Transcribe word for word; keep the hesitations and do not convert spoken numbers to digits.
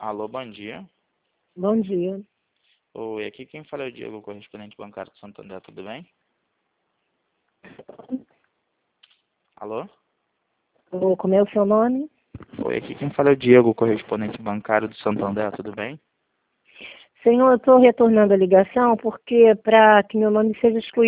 Alô, bom dia. Bom dia. Oi, aqui quem fala é o Diego, correspondente bancário do Santander, tudo bem? Alô? Ô, Como é o seu nome? Oi, aqui quem fala é o Diego, correspondente bancário do Santander, tudo bem? Senhor, eu estou retornando a ligação porque para que meu nome seja excluído